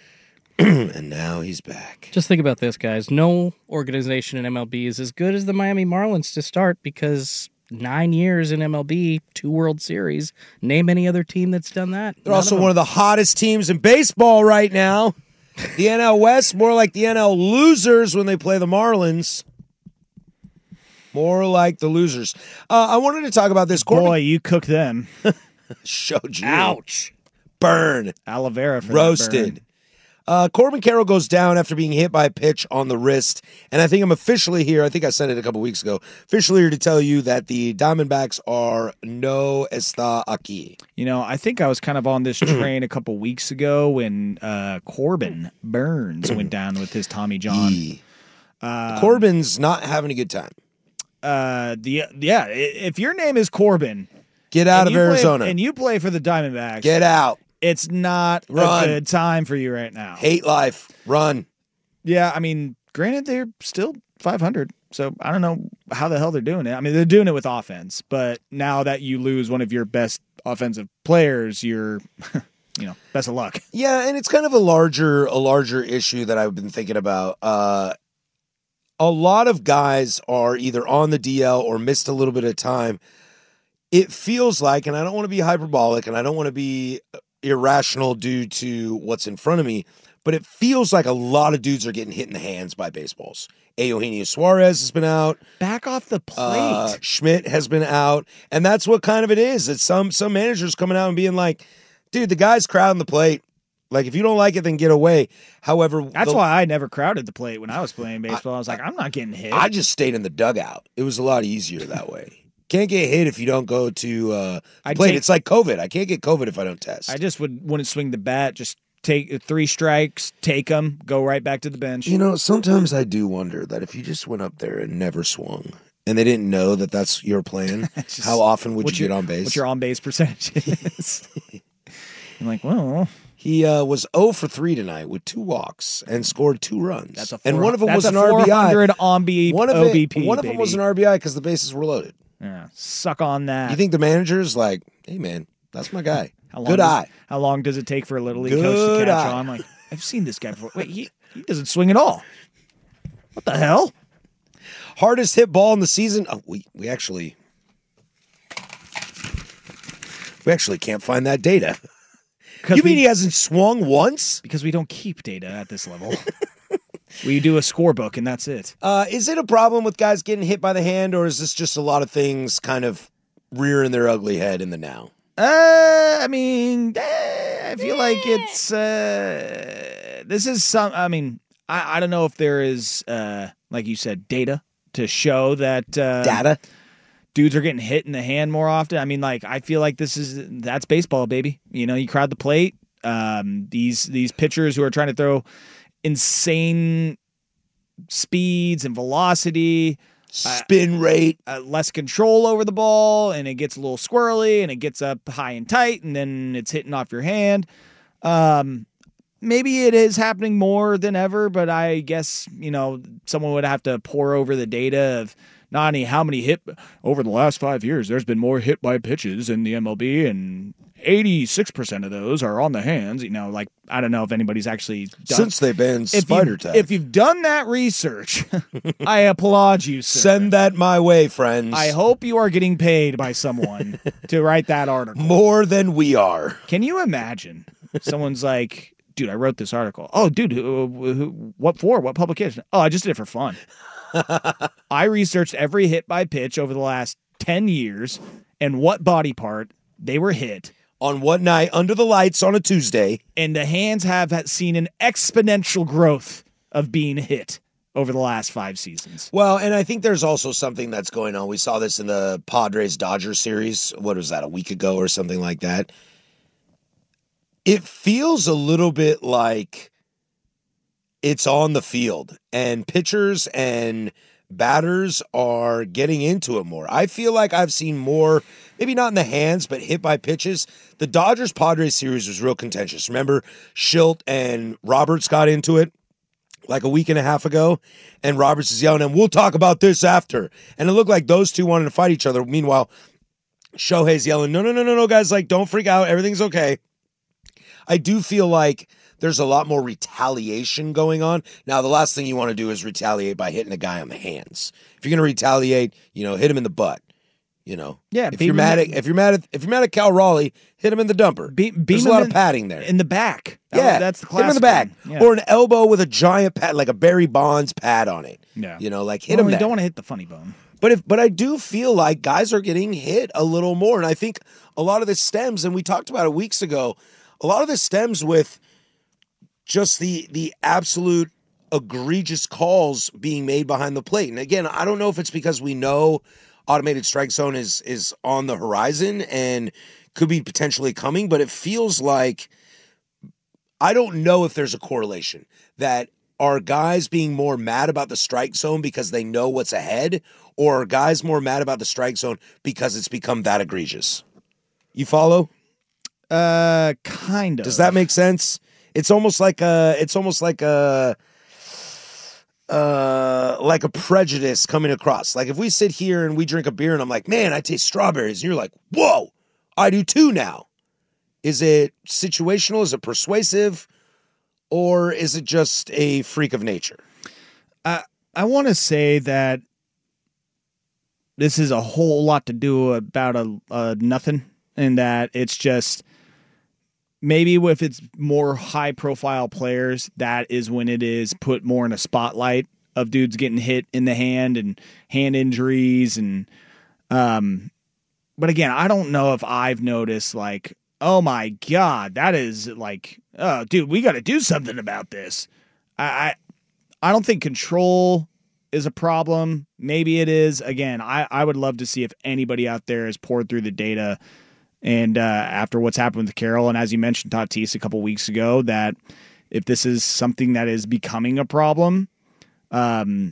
and now he's back. Just think about this, guys. No organization in M L B is as good as the Miami Marlins to start because nine years in M L B, two World Series. Name any other team that's done that. They're None also of one of the hottest teams in baseball right now. The N L West, more like the N L losers when they play the Marlins. More like the losers. Uh, I wanted to talk about this. Corbin. Boy, you cook them. Showed you. Ouch. Burn. Aloe vera for Roasted. Uh, Corbin Carroll goes down after being hit by a pitch on the wrist. And I think I'm officially here. I think I said it a couple weeks ago. Officially here to tell you that the Diamondbacks are no está aquí. You know, I think I was kind of on this train a couple weeks ago when uh, Corbin Burns went down with his Tommy John. Um, Corbin's not having a good time. Uh, the yeah, if your name is Corbin, get out of Arizona, play, and you play for the Diamondbacks. Get out. It's not Run. a good time for you right now. Hate life. Run. Yeah, I mean, granted, they're still five hundred, so I don't know how the hell they're doing it. I mean, they're doing it with offense, but now that you lose one of your best offensive players, you're, you know, best of luck. Yeah, and it's kind of a larger, a larger issue that I've been thinking about. Uh, A lot of guys are either on the D L or missed a little bit of time. It feels like, and I don't want to be hyperbolic and I don't want to be irrational due to what's in front of me, but it feels like a lot of dudes are getting hit in the hands by baseballs. Eugenio Suarez has been out. Back off the plate. Uh, Schmidt has been out. And that's what kind of it is. It's some, some managers coming out and being like, dude, the guy's crowding the plate. Like, if you don't like it, then get away. However, that's the, why I never crowded the plate when I was playing baseball. I, I was like, I'm not getting hit. I just stayed in the dugout. It was a lot easier that way. Can't get hit if you don't go to uh, plate. Take, it's like COVID. I can't get COVID if I don't test. I just would wouldn't swing the bat. Just take three strikes, take them, go right back to the bench. You know, sometimes I do wonder that if you just went up there and never swung, and they didn't know that that's your plan, just, how often would you your, get on base? What your on base percentage is? I'm like, well, he uh, was zero for three tonight with two walks and scored two runs. That's a four, and one of them that's was a an R B I. four hundred on B One of O B P. It, one of baby. them was an R B I because the bases were loaded. Yeah, suck on that. You think the manager's like, hey man, that's my guy. How long Good does, eye. How long does it take for a little league Good coach to catch eye. on? Like, I've seen this guy before. Wait, he, he doesn't swing at all. What the hell? Hardest hit ball in the season. Oh, we we actually we actually can't find that data. You mean we, he hasn't swung once? Because we don't keep data at this level. We do a scorebook and that's it. Uh, is it a problem with guys getting hit by the hand, or is this just a lot of things kind of rearing their ugly head in the now? Uh, I mean, eh, I feel like it's uh, this is some. I mean, I, I don't know if there is, uh, like you said, data to show that uh, Data? dudes are getting hit in the hand more often. I mean, like I feel like this is that's baseball, baby. You know, you crowd the plate. Um, these these pitchers who are trying to throw insane speeds and velocity. Spin rate, uh, less control over the ball, and it gets a little squirrely, and it gets up high and tight, and then it's hitting off your hand. Um, maybe it is happening more than ever, but I guess, you know, someone would have to pour over the data of not only how many hit over the last five years. There's been more hit by pitches in the M L B, and eighty-six percent of those are on the hands. You know, like, I don't know if anybody's actually done. Since they banned if spider you, tag. If you've done that research, I applaud you, sir. Send that my way, friends. I hope you are getting paid by someone to write that article. More than we are. Can you imagine? Someone's like, dude, I wrote this article. Oh, dude, who, who, what for? What publication? Oh, I just did it for fun. I researched every hit by pitch over the last ten years and what body part they were hit. On what night under the lights on a Tuesday. And the hands have seen an exponential growth of being hit over the last five seasons. Well, and I think there's also something that's going on. We saw this in the Padres-Dodgers series. What was that, a week ago or something like that? It feels a little bit like it's on the field, and pitchers and batters are getting into it more. I feel like I've seen more, maybe not in the hands, but hit by pitches. The Dodgers-Padres series was real contentious. Remember, Schilt and Roberts got into it like a week and a half ago, and Roberts is yelling, and we'll talk about this after. And it looked like those two wanted to fight each other. Meanwhile, Shohei's yelling, no, no, no, no, no, guys, like, don't freak out. Everything's okay. I do feel like there's a lot more retaliation going on. Now, the last thing you want to do is retaliate by hitting a guy on the hands. If you're going to retaliate, you know, hit him in the butt. You know, yeah. If you're mad at if you're mad at if you're mad at Cal Raleigh, hit him in the dumper. Be, There's a lot of padding there in the back. Yeah, that's the hit him in the classic back, one. Yeah. or an elbow with a giant pad, like a Barry Bonds pad on it. Yeah, you know, like hit well, him. You there. don't want to hit the funny bone. But if but I do feel like guys are getting hit a little more, and I think a lot of this stems, and we talked about it weeks ago. A lot of this stems with just the the absolute egregious calls being made behind the plate. And again, I don't know if it's because we know automated strike zone is is on the horizon and could be potentially coming, but it feels like I don't know if there's a correlation that are guys being more mad about the strike zone because they know what's ahead, or are guys more mad about the strike zone because it's become that egregious? You follow? Uh, kind of. Does that make sense? It's almost like a, it's almost like a, uh, like a prejudice coming across. Like if we sit here and we drink a beer and I'm like, man, I taste strawberries. And you're like, whoa, I do too now. Is it situational? Is it persuasive? Or is it just a freak of nature? I, I want to say that this is a whole lot to do about a, a nothing, and that it's just maybe if it's more high profile players, that is when it is put more in a spotlight of dudes getting hit in the hand and hand injuries. And, um, but again, I don't know if I've noticed like, oh my God, that is like, oh dude, we got to do something about this. I, I, I don't think control is a problem. Maybe it is. Again, I, I would love to see if anybody out there has poured through the data And uh, after what's happened with Carroll, and as you mentioned, Tatis a couple weeks ago, that if this is something that is becoming a problem, um,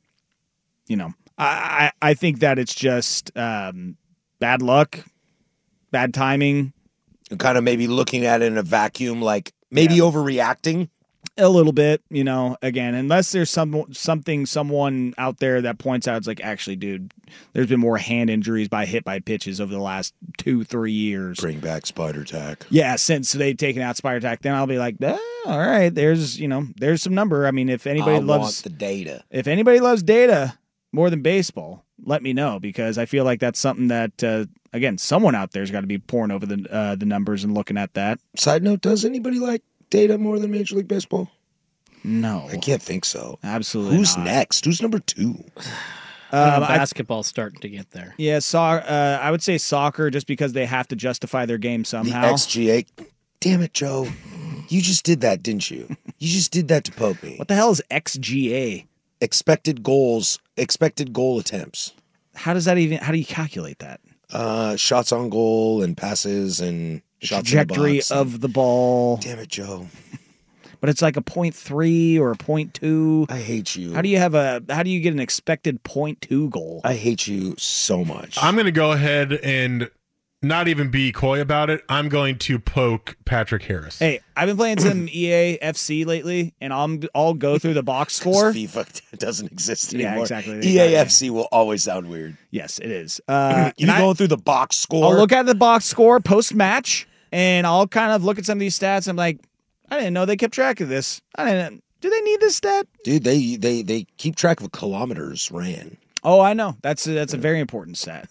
you know, I, I, I think that it's just um, bad luck, bad timing. And kind of maybe looking at it in a vacuum, like maybe yeah. overreacting. A little bit, you know, again, unless there's some something, someone out there that points out, it's like, actually, dude, there's been more hand injuries by hit by pitches over the last two, three years. Bring back Spider Tack. Yeah, since they've taken out Spider Tack, then I'll be like, ah, all right, there's, you know, there's some number. I mean, if anybody I loves want the data, if anybody loves data more than baseball, let me know, because I feel like that's something that, uh, again, someone out there's got to be pouring over the uh, the numbers and looking at that. Side note, does anybody like data more than Major League Baseball? No. I can't think so. Absolutely Who's not. next? Who's number two? Um, basketball's starting to get there. Yeah, so, uh, I would say soccer, just because they have to justify their game somehow. The X G A. Damn it, Joe. You just did that, didn't you? You just did that to poke me. What the hell is X G A? Expected goals, expected goal attempts. How does that even, how do you calculate that? Uh, shots on goal and passes and The shots trajectory in the box and- of the ball. Damn it, Joe. But it's like a point three or a point two. I hate you. How do you have a? How do you get an expected point two goal? I hate you so much. I'm going to go ahead and not even be coy about it. I'm going to poke Patrick Harris. Hey, I've been playing some E A F C lately, and I'll I'll go through the box score. FIFA doesn't exist Yeah, anymore. exactly. E A F C will always sound weird. Yes, it is. Uh, you and going I- through the box score? I'll look at the box score post match, and I'll kind of look at some of these stats. I'm like, I didn't know they kept track of this. I didn't. Do they need this stat? Dude, they they they keep track of kilometers ran. Oh, I know. That's a, that's a very important stat.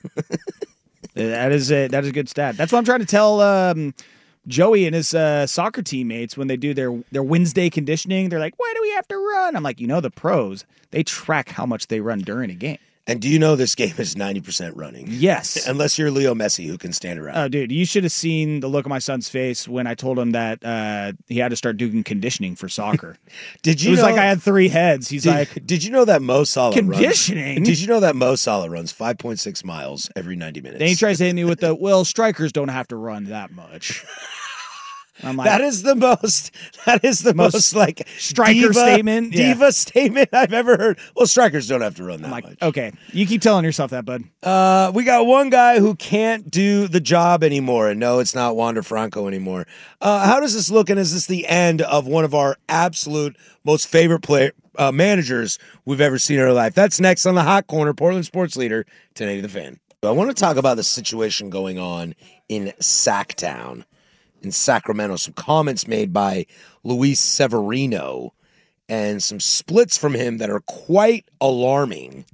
that is a that is a good stat. That's what I'm trying to tell um, Joey and his uh, soccer teammates when they do their their Wednesday conditioning. They're like, "Why do we have to run?" I'm like, you know, the pros, they track how much they run during a game. And do you know this game is ninety percent running? Yes. Unless you're Leo Messi, who can stand around. Oh, dude, you should have seen the look on my son's face when I told him that uh, he had to start doing conditioning for soccer. Did you It was know- like I had three heads. He's Did- like, did you know that Mo Salah Conditioning? Runs, did you know that Mo Salah runs five point six miles every ninety minutes? then he tries to hit me with the, well, strikers don't have to run that much. I'm like, that is the most. That is the most, Most like striker diva, statement? Yeah. diva statement I've ever heard. Well, strikers don't have to run that much. okay, you keep telling yourself that, bud. Uh, we got one guy who can't do the job anymore, and no, it's not Wander Franco anymore. Uh, how does this look? And is this the end of one of our absolute most favorite player uh, managers we've ever seen in our life? That's next on the Hot Corner. Portland sports leader ten eighty The Fan. I want to talk about the situation going on in Sacktown. In Sacramento, some comments made by Luis Severino and some splits from him that are quite alarming.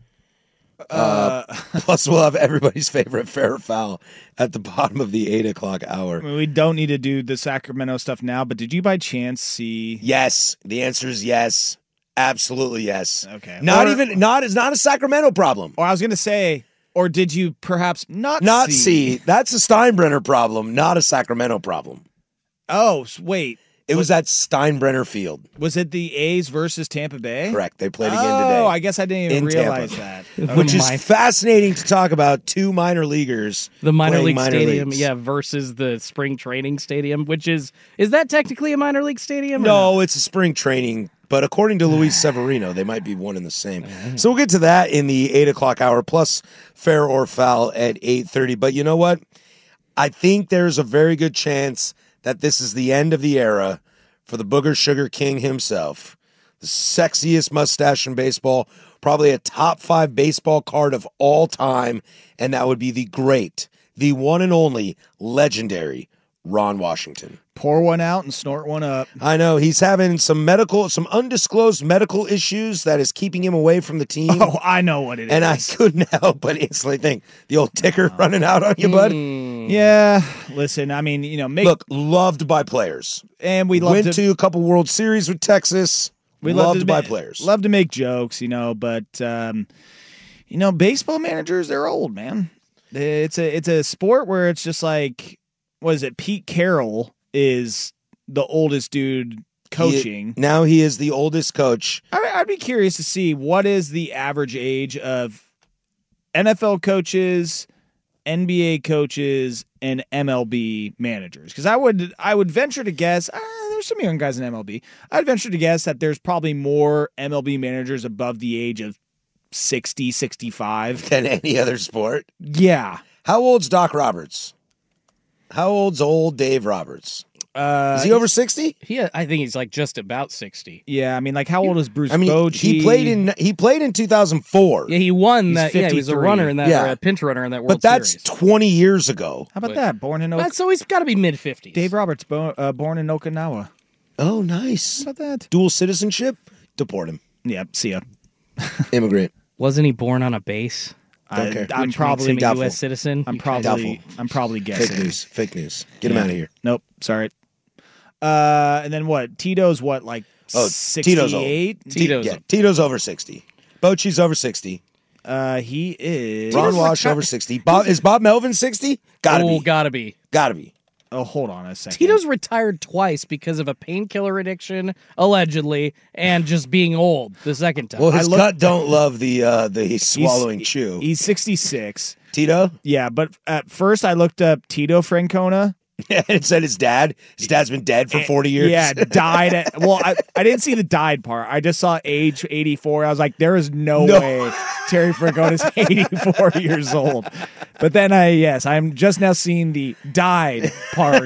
Uh, plus, we'll have everybody's favorite fair or foul at the bottom of the eight o'clock hour. I mean, we don't need to do the Sacramento stuff now, but did you by chance see? Yes, the answer is yes, absolutely yes. Okay, Not Or- even not it's not a Sacramento problem. Or I was going to say, or did you perhaps not Not see? see that's a Steinbrenner problem, not a Sacramento problem. Oh, s- wait. It was at Steinbrenner Field. Was it the A's versus Tampa Bay? Correct. They played oh, again today. Oh, I guess I didn't even in realize Tampa. that. Which Oh is my- fascinating to talk about. Two minor leaguers, The minor playing league minor stadium, leagues. yeah, versus the spring training stadium, which is is that technically a minor league stadium? or No, it's a spring training, but according to Luis Severino, they might be one and the same. So we'll get to that in the eight o'clock hour, plus fair or foul at eight thirty. But you know what? I think there's a very good chance that this is the end of the era for the Booger Sugar King himself, the sexiest mustache in baseball, probably a top five baseball card of all time, and that would be the great, the one and only, legendary Ron Washington. Pour one out and snort one up. I know he's having some medical, some undisclosed medical issues that is keeping him away from the team. Oh, I know what it and is. I couldn't help but instantly think the old ticker running out on you, bud. Yeah, listen, I mean, you know, make Look, loved by players, and we love went to, to a couple World Series with Texas. we loved love to by ma- players. Love to make jokes, you know, but um, you know, baseball managers, they're old, man. It's a it's a sport where it's just like, what is it? Pete Carroll is the oldest dude coaching. He- now he is the oldest coach. I, I'd be curious to see what is the average age of N F L coaches, N B A coaches and M L B managers? Because I would I would venture to guess uh, there's some young guys in M L B. I'd venture to guess that there's probably more M L B managers above the age of sixty, sixty-five than any other sport. Yeah. How old's Doc Roberts? How old's old Dave Roberts? Uh, is he over sixty? Yeah, I think he's like just about sixty. Yeah, I mean, like how old is Bruce I mean, Bochy? he played in he played in two thousand four. Yeah, he won He's that. Yeah, he was a fifty-three. runner in that, Yeah. or a pinch runner in that World But that's Series. twenty years ago. How about But- that? Born in ok- So he's got to be mid fifties. Dave Roberts, bo- uh, born in Okinawa. Oh, nice. How about that? Dual citizenship? Deport him. Yep. See ya. Immigrant. Wasn't he born on a base? Don't I, care. I'm Which probably makes him a doubtful. U S citizen. I'm You kinda- probably Doubtful. I'm probably guessing. Fake news. Fake news. Get him Yeah. out of here. Nope. Sorry. Uh, and then what? Tito's what? Like Oh, Tito's old. sixty-eight. T- Tito's yeah, old. Tito's over sixty. Bochy's over sixty. Uh, he is. Ron Walsh over sixty. Bob is Bob Melvin sixty? Gotta oh, be. gotta be. Gotta be. Oh, hold on a second. Tito's retired twice because of a painkiller addiction, allegedly, and just being old the second time. Well, his I look- gut don't love the uh the swallowing He's- chew. He's sixty-six. Tito? Yeah, but at first I looked up Tito Francona. And it said his dad. His dad's been dead for forty years. Yeah, died at. Well, I, I didn't see the died part. I just saw age eighty-four. I was like, there is no, No. way Terry Francona's eighty-four years old. But then I, yes, I'm just now seeing the died part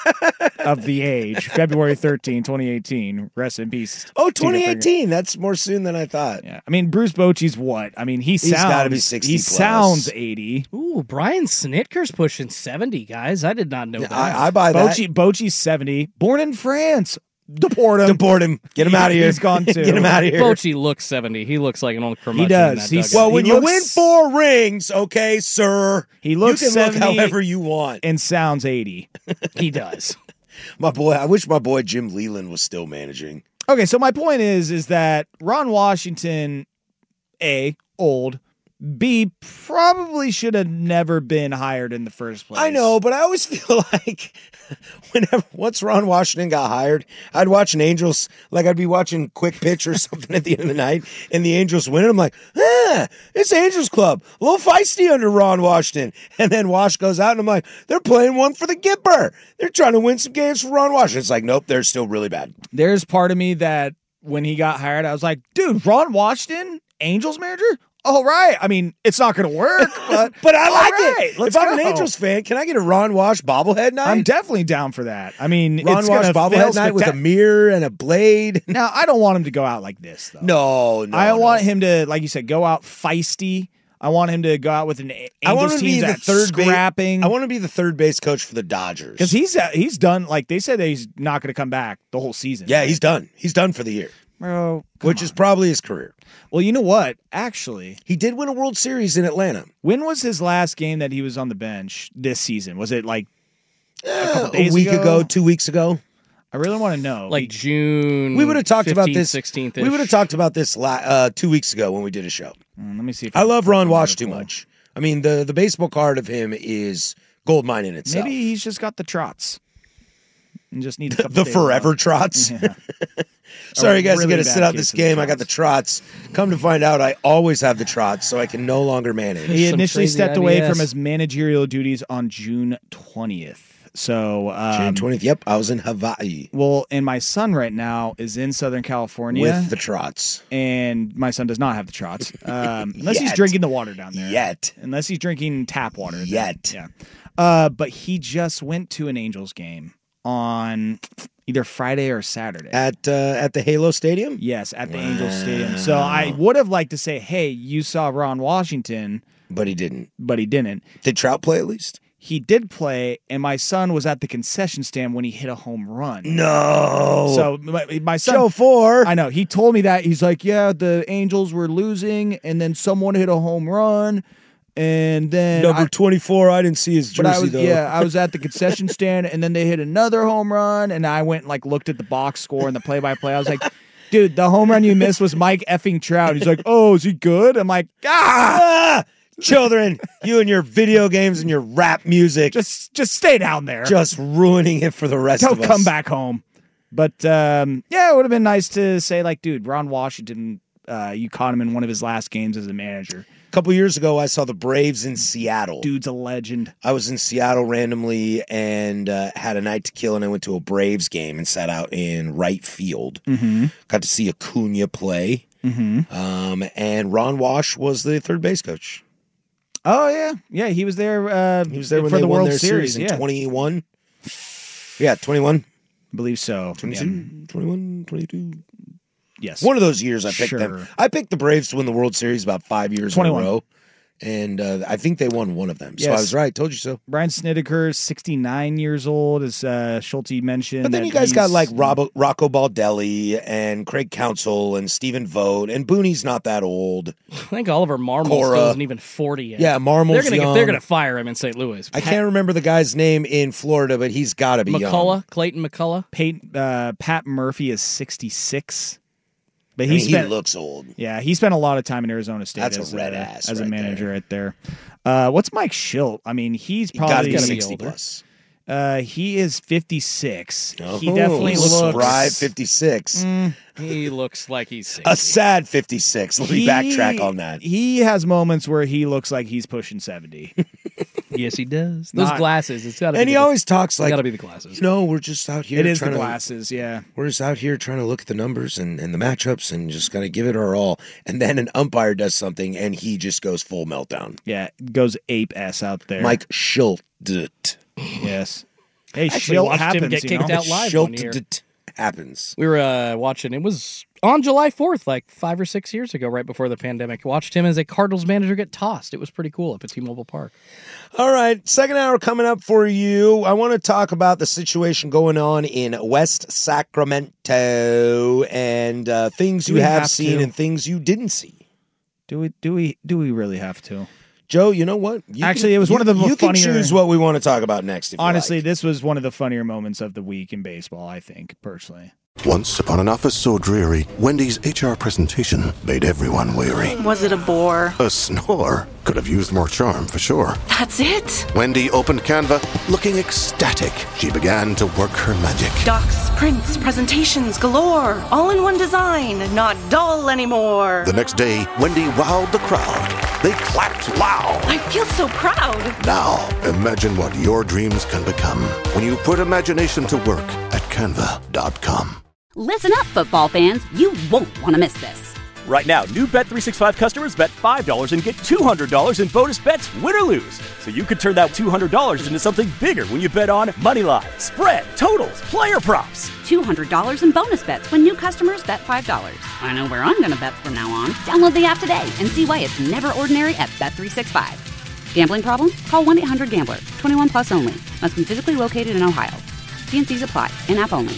of the age. February thirteenth, twenty eighteen. Rest in peace. Oh, Tito twenty Francona. eighteen. That's more soon than I thought. Yeah, I mean Bruce Bochy's what? I mean he He's sounds gotta be sixty He plus. sounds eighty. Ooh, Brian Snitker's pushing seventy, guys. I did not know that. I, I buy that. Bochy Bochy's seventy. Born in France. Deport him. Deport him. Get him out of here. He's gone too. Get him out of here. Bochy looks seventy. He looks like an old curmudgeon. does. in that He's- dugout. Well, when He you looks- win four rings, okay, sir, He looks you can look seventy however you want. and sounds eighty. he does. My boy, I wish my boy Jim Leland was still managing. Okay, so my point is is that Ron Washington, A, old, B, probably should have never been hired in the first place. I know, but I always feel like whenever once Ron Washington got hired, I'd watch an Angels, like I'd be watching Quick Pitch or something at the end of the night, and the Angels win. I'm like, ah, it's Angels Club, a little feisty under Ron Washington. And then Wash goes out, and I'm like, they're playing one for the Gipper. They're trying to win some games for Ron Washington. It's like, nope, they're still really bad. There's part of me that when he got hired, I was like, dude, Ron Washington, Angels manager? All right. I mean, it's not going to work, but But I all like right, it. let's If I'm an go. Angels fan, can I get a Ron Wash bobblehead night? I'm definitely down for that. I mean, Ron it's Wash gonna bobblehead fail night with a spectac- mirror and a blade. Now, I don't want him to go out like this, though. No, no. I no. want him to, like you said, go out feisty. I want him to go out with an A- I want Angels him to be team the that's third base. scrapping. I want to be the third base coach for the Dodgers Because he's uh, he's done, like they said that he's not going to come back the whole season. yeah, he's done. He's done for the year, Bro, which is probably his career. well, you know what? Actually, He did win a World Series in Atlanta when was his last game that he was on the bench this season? Was it like Uh, a days week ago? ago, two weeks ago. I really want to know. Like June. We would have talked about this. sixteenth. We would have taled about this la- uh, two weeks ago when we did a show. Mm, let me see. If I love Ron Wash too article. much. I mean, the the baseball card of him is gold mine in itself. Maybe he's just got the trots and just needs a the, couple the days forever off. trots. Yeah. Sorry, A guys, really I got to bad sit out case this of the game. I got the trots. Come to find out, I always have the trots, so I can no longer manage. He Some initially crazy stepped away I B S. from his managerial duties on June twentieth. So, um, June twentieth. Yep, I was in Hawaii well, and my son right now is in Southern California with the trots. and my son does not have the trots, um, unless he's Yet. drinking the water down there. Yet. Unless he's drinking tap water. then- Yet. Yeah. Uh, but he just went to an Angels game on either Friday or Saturday. At uh, at the Halo Stadium? Yes, at the Angels Stadium. So I would have liked to say, hey, you saw Ron Washington, But he didn't. but he didn't. Did Trout play at least? He did play, and my son was at the concession stand when he hit a home run. No. So my, my son, Show four. I know, he told me that. He's like, yeah, the Angels were losing, and then someone hit a home run, and then Number I, twenty-four, I didn't see his jersey, but I was, though. yeah, I was at the concession stand, and then they hit another home run, and I went and like looked at the box score and the play-by-play. I was like, dude, the home run you missed was Mike effing Trout. He's like, oh, is he good? I'm like, ah, Ah! Children, you and your video games and your rap music. just just stay down there. Just ruining it for the rest Don't of us. come back home. But um, yeah, it would have been nice to say, like, dude, Ron Washington, uh, you caught him in one of his last games as a manager. couple years ago, I saw the Braves in Seattle. Dude's a legend. I was in Seattle randomly and uh, had a night to kill, and I went to a Braves game and sat out in right field. Mm-hmm. Got to see Acuna play. Mm-hmm. Um, and Ron Walsh was the third base coach. Oh, yeah. Yeah, he was there, uh, he was there when for they the won World their Series, series yeah. in twenty-one. Yeah, twenty-one. I believe so. twenty-two, Yeah. twenty-one, twenty-two. Yes. One of those years I picked Sure. them. I picked the Braves to win the World Series about five years twenty-one. in a row. And uh, I think they won one of them. So Yes. I was right. Told you so. Brian Snedeker, sixty-nine years old, as uh, Schulte mentioned. But then that you guys got he's- like Rob- Rocco Baldelli and Craig Counsell and Stephen Vogt. And Booney's not that old. I think Oliver Marmol Cora. still isn't even forty yet. Yeah, Marmol's they're gonna young. they're gonna fire him in Saint Louis. I can't remember the guy's name in Florida, but he's got to be young. McCullough, Clayton McCullough. Peyton, uh, Pat Murphy is sixty-six. But I he mean, spent, he looks old. Yeah, he spent a lot of time in Arizona State. That's as a red ass as a right manager there. right there. Uh, what's Mike Schilt? I mean, he's He gotta probably be sixty plus. Uh, he is fifty-six. Oh, he definitely he's looks spry fifty-six. Mm, He looks like he's sixty. A sad fifty-six. Let me He- backtrack on that. He has moments where he looks like he's pushing seventy. Yes, he does. Those Not- glasses. It's got to. And be he the, always talks like, got to be the glasses. you know, we're just out here. It is the trying to- glasses, yeah. We're just out here trying to look at the numbers and, and the matchups and just kind of give it our all. And then an umpire does something and he just goes full meltdown. Yeah, goes ape s out there. Mike Schilt. Yes. Hey, Actually Schilt watched happens, him get you kicked know? out live one year. Schilt happens. We were uh, watching. It was on July fourth, like five or six years ago, right before the pandemic. Watched him as a Cardinals manager get tossed. It was pretty cool up at T-Mobile Park. All right, second hour coming up for you. I want to talk about the situation going on in West Sacramento and uh, things Do you we have have seen to? and things you didn't see. Do we do we do we really have to? Joe, you know what? You Actually, can- it was you- one of the You can funnier- choose what we want to talk about next. If you Honestly, like. this was one of the funnier moments of the week in baseball, I think, personally. Once upon an office so dreary, Wendy's H R presentation made everyone weary. Was it a bore? A snore could have used more charm for sure. That's it? Wendy opened Canva, looking ecstatic. She began to work her magic. Docs, prints, presentations galore. All in one design, not dull anymore. The next day, Wendy wowed the crowd. They clapped loud. I feel so proud. Now, imagine what your dreams can become when you put imagination to work at canva dot com. Listen up, football fans. You won't want to miss this. Right now, new Bet three sixty-five customers bet five dollars and get two hundred dollars in bonus bets, win or lose. So you could turn that two hundred dollars into something bigger when you bet on Moneyline, spread, totals, player props. two hundred dollars in bonus bets when new customers bet five dollars. I know where I'm going to bet from now on. Download the app today and see why it's never ordinary at Bet three sixty-five. Gambling problem? Call one eight hundred gambler. twenty-one plus only. Must be physically located in Ohio. T and Cs apply. In-app only.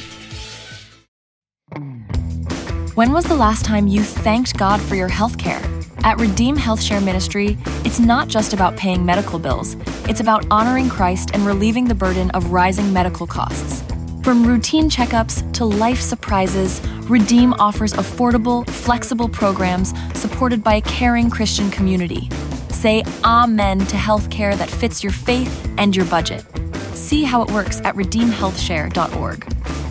When was the last time you thanked God for your health care? At Redeem Health Share Ministry, it's not just about paying medical bills. It's about honoring Christ and relieving the burden of rising medical costs. From routine checkups to life surprises, Redeem offers affordable, flexible programs supported by a caring Christian community. Say amen to health care that fits your faith and your budget. See how it works at redeem health share dot org.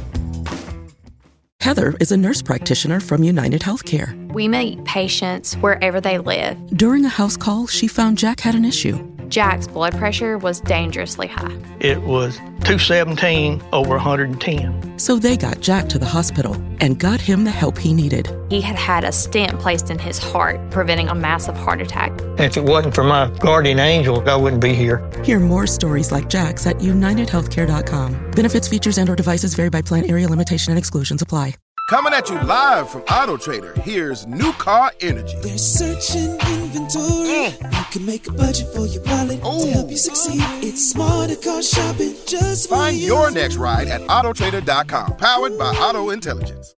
Heather is a nurse practitioner from United Healthcare. We meet patients wherever they live. During a house call, she found Jack had an issue. Jack's blood pressure was dangerously high. It was two seventeen over one hundred ten. So they got Jack to the hospital and got him the help he needed. He had had a stent placed in his heart, preventing a massive heart attack. If it wasn't for my guardian angel, I wouldn't be here. Hear more stories like Jack's at united healthcare dot com. Benefits, features, and or devices vary by plan, area limitation, and exclusions apply. Coming at you live from Auto Trader, here's New Car Energy. They're searching inventory. Mm. You can make a budget for your wallet to help you succeed. It's smarter car shopping just for Find you. your next ride at auto trader dot com, powered by Auto Intelligence.